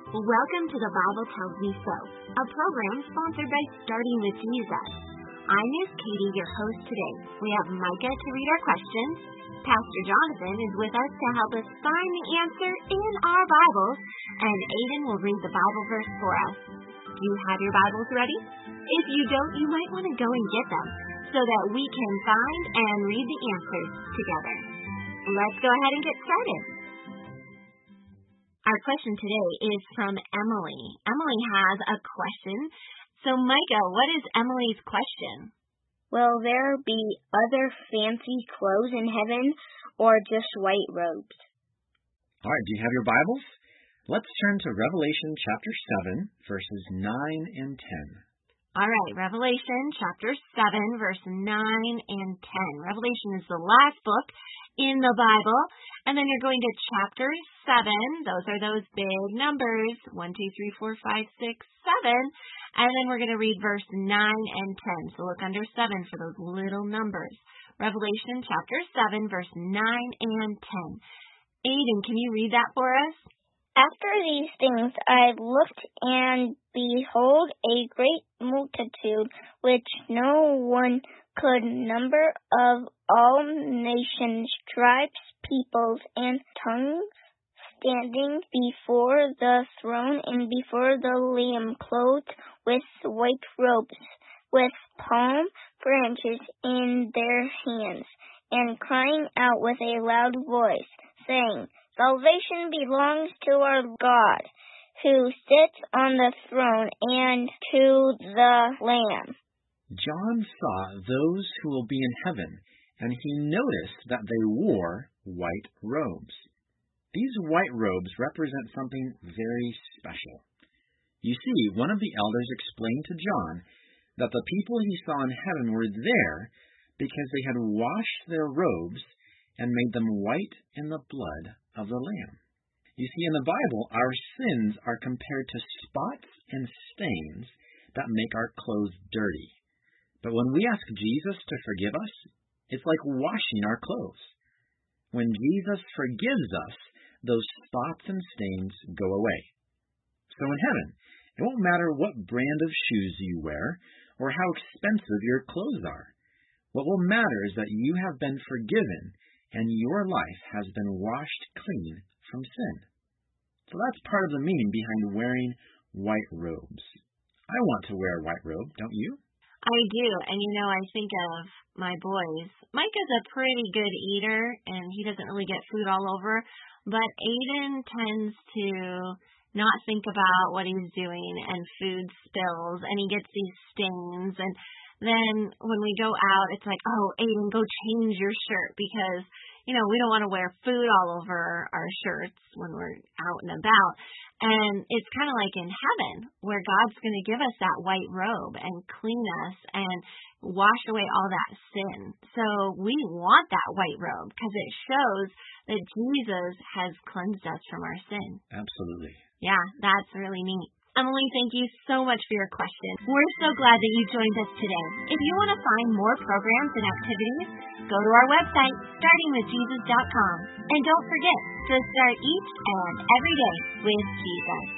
Welcome to the Bible Tells Me So, a program sponsored by Starting with Jesus. I'm Miss Katie, your host today. We have Micah to read our questions. Pastor Jonathan is with us to help us find the answer in our Bibles, and Aiden will read the Bible verse for us. Do you have your Bibles ready? If you don't, you might want to go and get them so that we can find and read the answers together. Let's go ahead and get started. Our question today is from Emily. Emily has a question. So, Micah, what is Emily's question? Will there be other fancy clothes in heaven or just white robes? All right, do you have your Bibles? Let's turn to Revelation chapter 7, verses 9 and 10. All right, Revelation chapter 7, verse 9 and 10. Revelation is the last book in the Bible. And then you're going to chapter 7. Those are those big numbers, 1, 2, 3, 4, 5, 6, 7. And then we're going to read verse 9 and 10. So look under 7 for those little numbers. Revelation chapter 7, verse 9 and 10. Aiden, can you read that for us? After these things I looked, and behold, a great multitude, which no one could number, of all nations, tribes, peoples, and tongues, standing before the throne and before the Lamb, clothed with white robes, with palm branches in their hands, and crying out with a loud voice, saying, Salvation belongs to our God, who sits on the throne, and to the Lamb. John saw those who will be in heaven, and he noticed that they wore white robes. These white robes represent something very special. You see, one of the elders explained to John that the people he saw in heaven were there because they had washed their robes and made them white in the blood of the Lamb. You see, in the Bible, our sins are compared to spots and stains that make our clothes dirty. But when we ask Jesus to forgive us, it's like washing our clothes. When Jesus forgives us, those spots and stains go away. So in heaven, it won't matter what brand of shoes you wear or how expensive your clothes are. What will matter is that you have been forgiven and your life has been washed clean from sin. So that's part of the meaning behind wearing white robes. I want to wear a white robe, don't you? I do, and I think of my boys. Micah's a pretty good eater, and he doesn't really get food all over, but Aiden tends to not think about what he's doing, and food spills, and he gets these stains, and then when we go out, it's like, oh, Aiden, go change your shirt, because, we don't want to wear food all over our shirts when we're out and about. And it's kind of like in heaven, where God's going to give us that white robe and clean us and wash away all that sin. So we want that white robe because it shows that Jesus has cleansed us from our sin. Absolutely. Yeah, that's really neat. Emily, thank you so much for your question. We're so glad that you joined us today. If you want to find more programs and activities, go to our website, startingwithjesus.com. And don't forget to start each and every day with Jesus.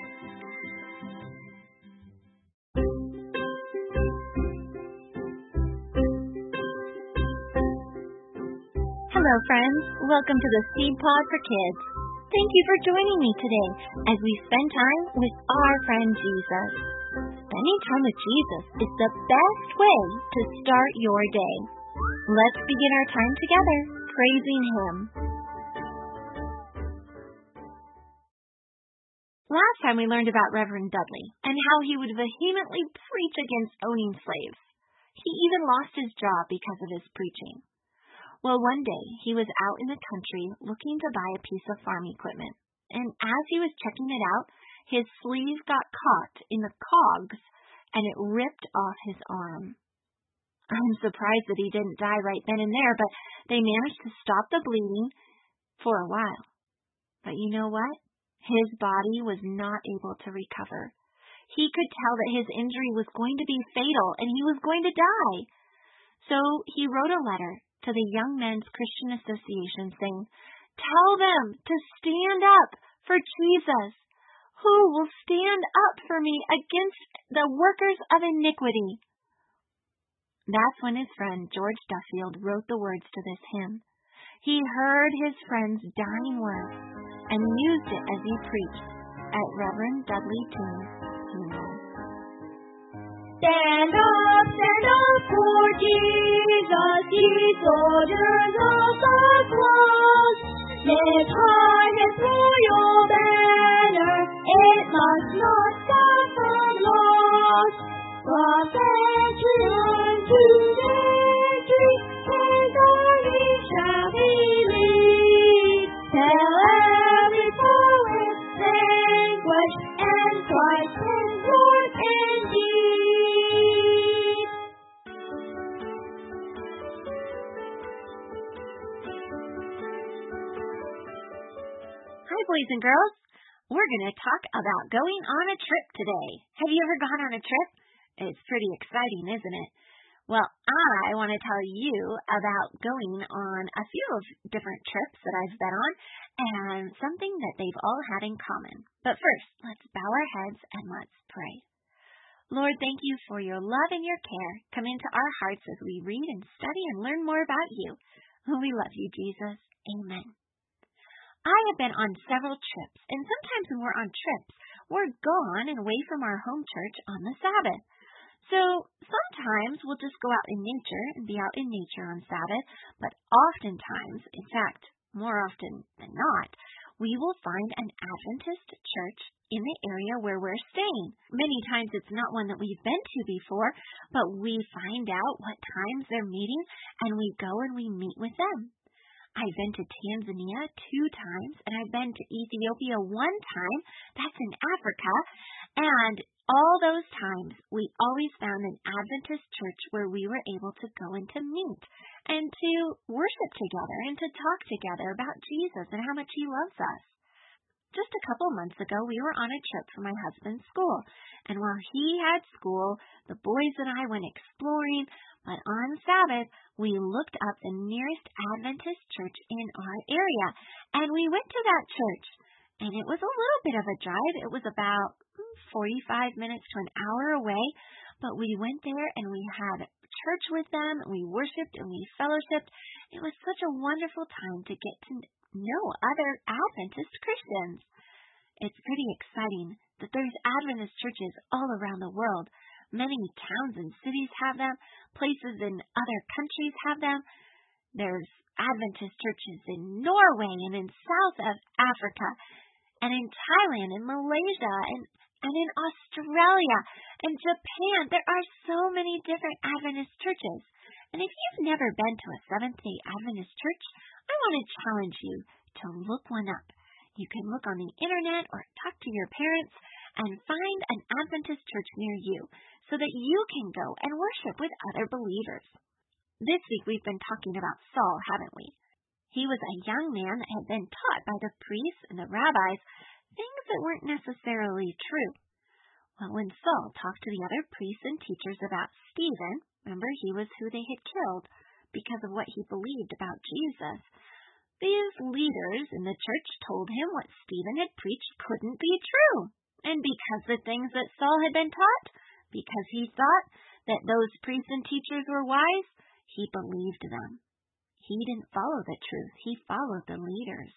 Hello, friends. Welcome to the Seed Pod for Kids. Thank you for joining me today as we spend time with our friend Jesus. Spending time with Jesus is the best way to start your day. Let's begin our time together praising Him. Last time we learned about Reverend Dudley and how he would vehemently preach against owning slaves. He even lost his job because of his preaching. Well, one day he was out in the country looking to buy a piece of farm equipment, and as he was checking it out, his sleeve got caught in the cogs, and it ripped off his arm. I'm surprised that he didn't die right then and there, but they managed to stop the bleeding for a while. But you know what? His body was not able to recover. He could tell that his injury was going to be fatal, and he was going to die. So he wrote a letter to the Young Men's Christian Association saying, Tell them to stand up for Jesus. Who will stand up for me against the workers of iniquity? That's when his friend George Duffield wrote the words to this hymn. He heard his friend's dying words and used it as he preached at Reverend Dudley Toombs' funeral. Stand up for Jesus, ye soldiers of the cross. Lift high his royal banner, it must not stand from loss. Prophet turn to victory, his army shall he lead. Tell every foe is vanquished, and Christ is Lord indeed. Hi, boys and girls. We're going to talk about going on a trip today. Have you ever gone on a trip? It's pretty exciting, isn't it? Well, I want to tell you about going on a few of different trips that I've been on and something that they've all had in common. But first, let's bow our heads and let's pray. Lord, thank you for your love and your care. Come into our hearts as we read and study and learn more about you. We love you, Jesus. Amen. I have been on several trips, and sometimes when we're on trips, we're gone and away from our home church on the Sabbath. So sometimes we'll just go out in nature and be out in nature on Sabbath, but oftentimes, in fact, more often than not, we will find an Adventist church in the area where we're staying. Many times it's not one that we've been to before, but we find out what times they're meeting, and we go and we meet with them. I've been to Tanzania 2 times, and I've been to Ethiopia 1 time. That's in Africa. And all those times, we always found an Adventist church where we were able to go and to meet and to worship together and to talk together about Jesus and how much he loves us. Just a couple months ago, we were on a trip for my husband's school. And while he had school, the boys and I went exploring. But on Sabbath, we looked up the nearest Adventist church in our area. And we went to that church. And it was a little bit of a drive. It was about 45 minutes to an hour away. But we went there and we had church with them. And we worshiped and we fellowshiped. It was such a wonderful time to get to know other Adventist Christians. It's pretty exciting that there's Adventist churches all around the world. Many towns and cities have them. Places in other countries have them. There's Adventist churches in Norway and in South Africa and in Thailand and Malaysia and in Australia and Japan. There are so many different Adventist churches. And if you've never been to a Seventh-day Adventist church, I want to challenge you to look one up. You can look on the internet or talk to your parents and find an Adventist church near you so that you can go and worship with other believers. This week we've been talking about Saul, haven't we? He was a young man that had been taught by the priests and the rabbis things that weren't necessarily true. Well, when Saul talked to the other priests and teachers about Stephen, remember he was who they had killed because of what he believed about Jesus, these leaders in the church told him what Stephen had preached couldn't be true. And because the things that Saul had been taught, because he thought that those priests and teachers were wise, he believed them. He didn't follow the truth. He followed the leaders.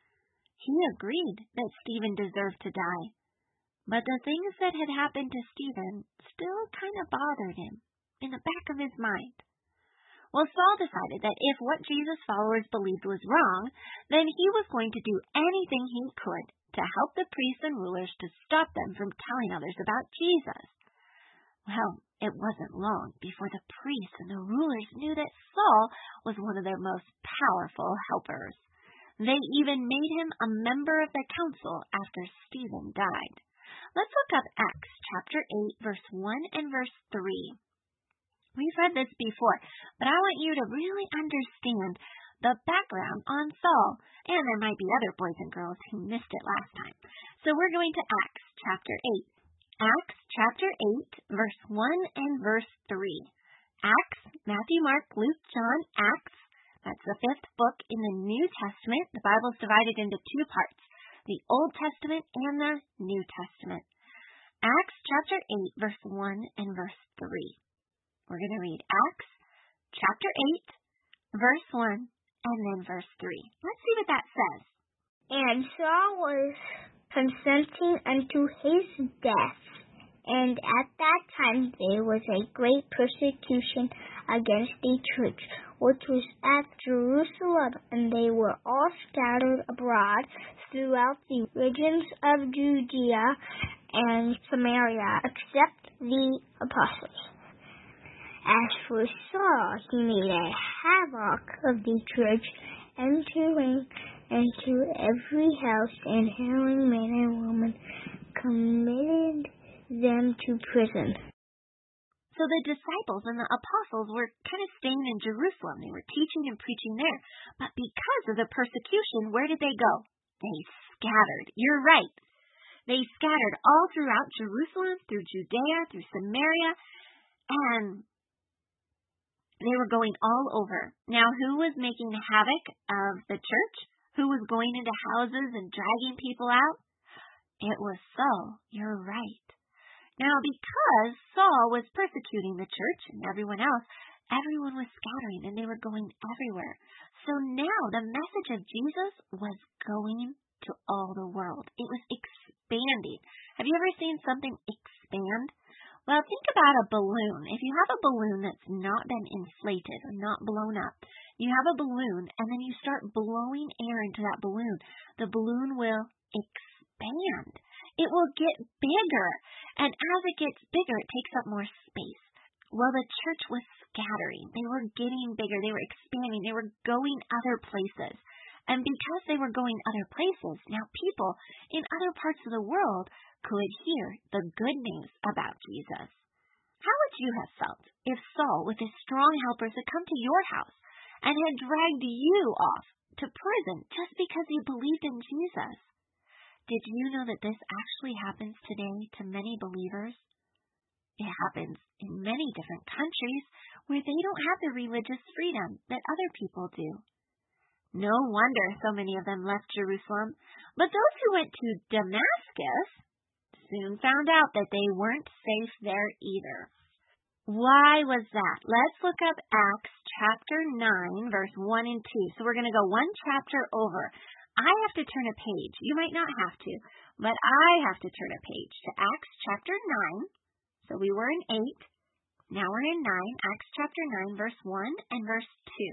He agreed that Stephen deserved to die. But the things that had happened to Stephen still kind of bothered him in the back of his mind. Well, Saul decided that if what Jesus' followers believed was wrong, then he was going to do anything he could to help the priests and rulers to stop them from telling others about Jesus. Well, it wasn't long before the priests and the rulers knew that Saul was one of their most powerful helpers. They even made him a member of the council after Stephen died. Let's look up Acts chapter 8, verse 1 and verse 3. We've read this before, but I want you to really understand the background on Saul. And there might be other boys and girls who missed it last time. So we're going to Acts chapter 8. Acts chapter 8, verse 1 and verse 3. Acts, Matthew, Mark, Luke, John, Acts. That's the 5th book in the New Testament. The Bible's divided into 2 parts. the Old Testament and the New Testament. Acts chapter 8, verse 1 and verse 3. We're going to read Acts chapter 8, verse 1, and then verse 3. Let's see what that says. And Saul was consenting unto his death. And at that time there was a great persecution against the church, which was at Jerusalem, and they were all scattered abroad throughout the regions of Judea and Samaria, except the apostles. As for Saul, he made a havoc of the church, entering into every house and hailing men and women, committed them to prison. So the disciples and the apostles were kind of staying in Jerusalem. They were teaching and preaching there. But because of the persecution, where did they go? They scattered. You're right. They scattered all throughout Jerusalem, through Judea, through Samaria, and they were going all over. Now, who was making havoc of the church? Who was going into houses and dragging people out? It was Saul. You're right. Now, because Saul was persecuting the church and everyone else, everyone was scattering and they were going everywhere. So now the message of Jesus was going to all the world. It was expanding. Have you ever seen something expand? Well, think about a balloon. If you have a balloon that's not been inflated or not blown up, you have a balloon and then you start blowing air into that balloon. The balloon will expand. It will get bigger. And as it gets bigger, it takes up more space. Well, the church was scattering. They were getting bigger. They were expanding. They were going other places. And because they were going other places, now people in other parts of the world could hear the good news about Jesus. How would you have felt if Saul, with his strong helpers, had come to your house and had dragged you off to prison just because you believed in Jesus? Did you know that this actually happens today to many believers? It happens in many different countries where they don't have the religious freedom that other people do. No wonder so many of them left Jerusalem. But those who went to Damascus soon found out that they weren't safe there either. Why was that? Let's look up Acts chapter 9, verse 1 and 2. So we're going to go one chapter over. I have to turn a page. You might not have to, but I have to turn a page to Acts chapter 9. So we were in 8. Now we're in 9. Acts chapter 9, verse 1 and verse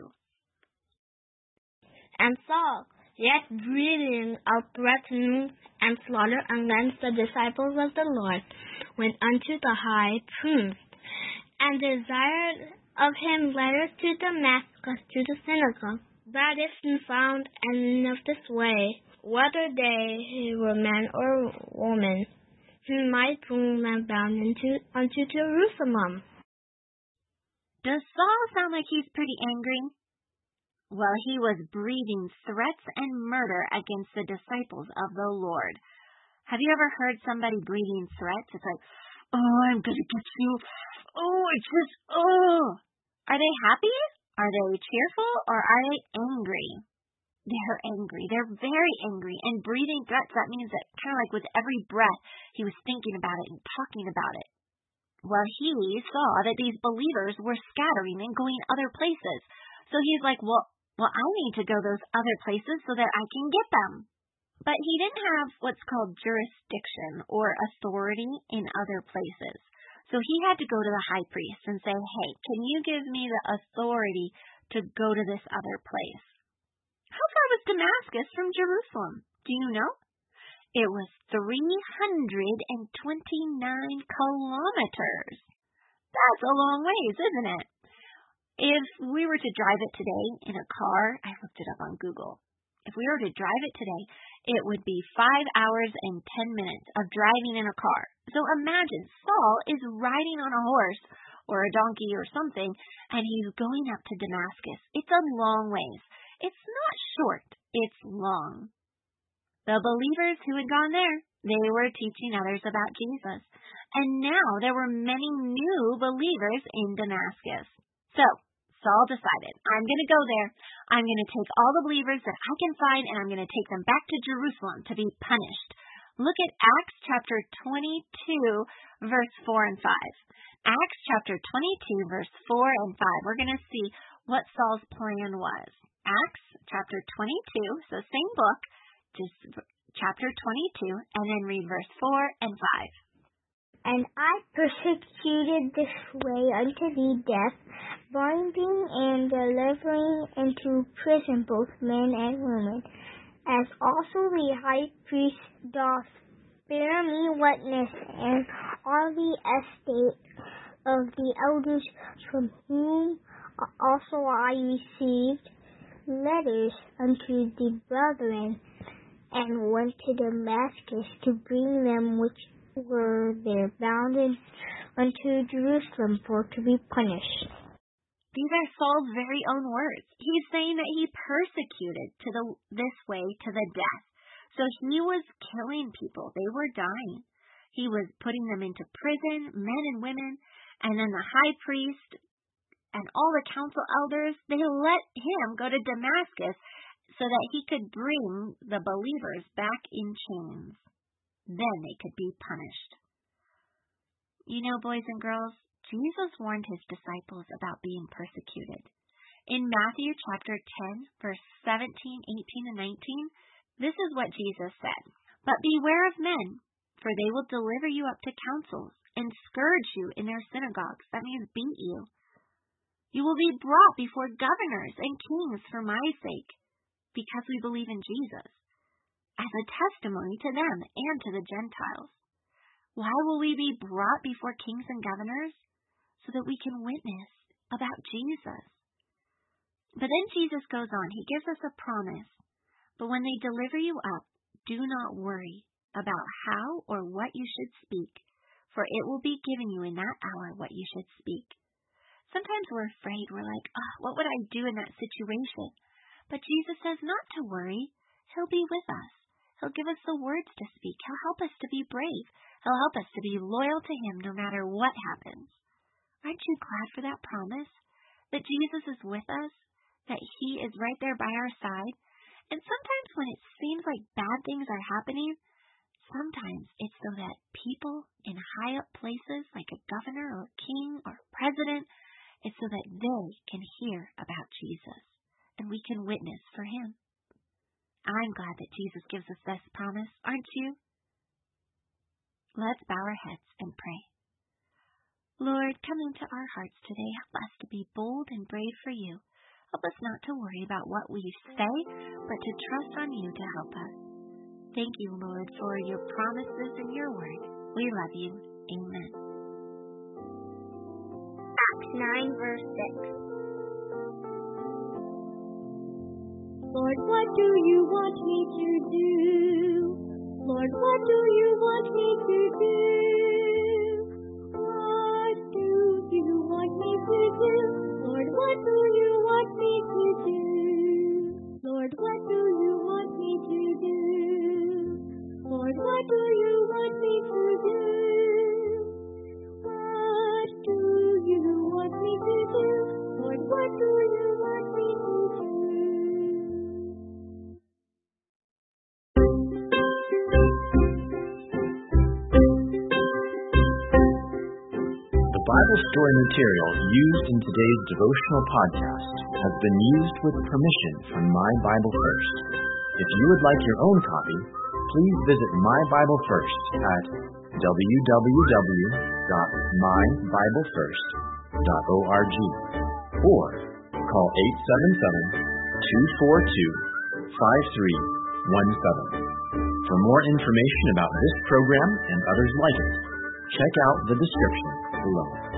2. And Saul, yet breathing out threatening and slaughter against the disciples of the Lord, went unto the high priest, and desired of him letters to Damascus to the synagogue, that if he found any of this way, whether they were men or women, he might bring them bound unto Jerusalem. Does Saul sound like he's pretty angry? Well, he was breathing threats and murder against the disciples of the Lord. Have you ever heard somebody breathing threats? It's like, oh, I'm going to get you. Oh, it's just, oh. Are they happy? Are they cheerful? Or are they angry? They're angry. They're very angry. And breathing threats, that means that kind of like with every breath, he was thinking about it and talking about it. Well, he saw that these believers were scattering and going other places. So he's like, well, I need to go those other places so that I can get them. But he didn't have what's called jurisdiction or authority in other places. So he had to go to the high priest and say, hey, can you give me the authority to go to this other place? How far was Damascus from Jerusalem? Do you know? It was 329 kilometers. That's a long ways, isn't it? If we were to drive it today in a car, I looked it up on Google. If we were to drive it today, it would be 5 hours and 10 minutes of driving in a car. So imagine Saul is riding on a horse or a donkey or something, and he's going up to Damascus. It's a long ways. It's not short, it's long. The believers who had gone there, they were teaching others about Jesus. And now there were many new believers in Damascus. So Saul decided, I'm going to go there. I'm going to take all the believers that I can find, and I'm going to take them back to Jerusalem to be punished. Look at Acts chapter 22, verse 4 and 5. Acts chapter 22, verse 4 and 5. We're going to see what Saul's plan was. Acts chapter 22, so same book, just chapter 22, and then read verse 4 and 5. And I persecuted this way unto the death, binding and delivering into prison both men and women, as also the high priest doth bear me witness, and all the estate of the elders, from whom also I received letters unto the brethren, and went to Damascus to bring them which were there bound unto Jerusalem for to be punished. These are Saul's very own words. He's saying that he persecuted this way to the death. So he was killing people. They were dying. He was putting them into prison, men and women, and then the high priest and all the council elders, they let him go to Damascus so that he could bring the believers back in chains. Then they could be punished. You know, boys and girls, Jesus warned his disciples about being persecuted. In Matthew chapter 10, verse 17, 18, and 19, this is what Jesus said. But beware of men, for they will deliver you up to councils and scourge you in their synagogues. That means beat you. You will be brought before governors and kings for my sake, because we believe in Jesus, as a testimony to them and to the Gentiles. Why will we be brought before kings and governors? So that we can witness about Jesus. But then Jesus goes on. He gives us a promise. But when they deliver you up, do not worry about how or what you should speak, for it will be given you in that hour what you should speak. Sometimes we're afraid. We're like, what would I do in that situation? But Jesus says not to worry. He'll be with us. He'll give us the words to speak. He'll help us to be brave. He'll help us to be loyal to him no matter what happens. Aren't you glad for that promise? That Jesus is with us? That he is right there by our side? And sometimes when it seems like bad things are happening, sometimes it's so that people in high up places, like a governor or a king or a president, it's so that they can hear about Jesus and we can witness for him. I'm glad that Jesus gives us this promise, aren't you? Let's bow our heads and pray. Lord, come into our hearts today. Help us to be bold and brave for you. Help us not to worry about what we say, but to trust on you to help us. Thank you, Lord, for your promises and your word. We love you. Amen. Acts 9, verse 6. Lord, what do you want me to do? Lord, what do you want me to do? What do you want me to do? Lord, what do you want me to do? Lord, what do you want me to do? Lord, what do you want me to do? What do you want me to do? Lord, what do you want me to do? The Bible story material used in today's devotional podcast has been used with permission from My Bible First. If you would like your own copy, please visit My Bible First at www.mybiblefirst.org or call 877-242-5317. For more information about this program and others like it, check out the description below.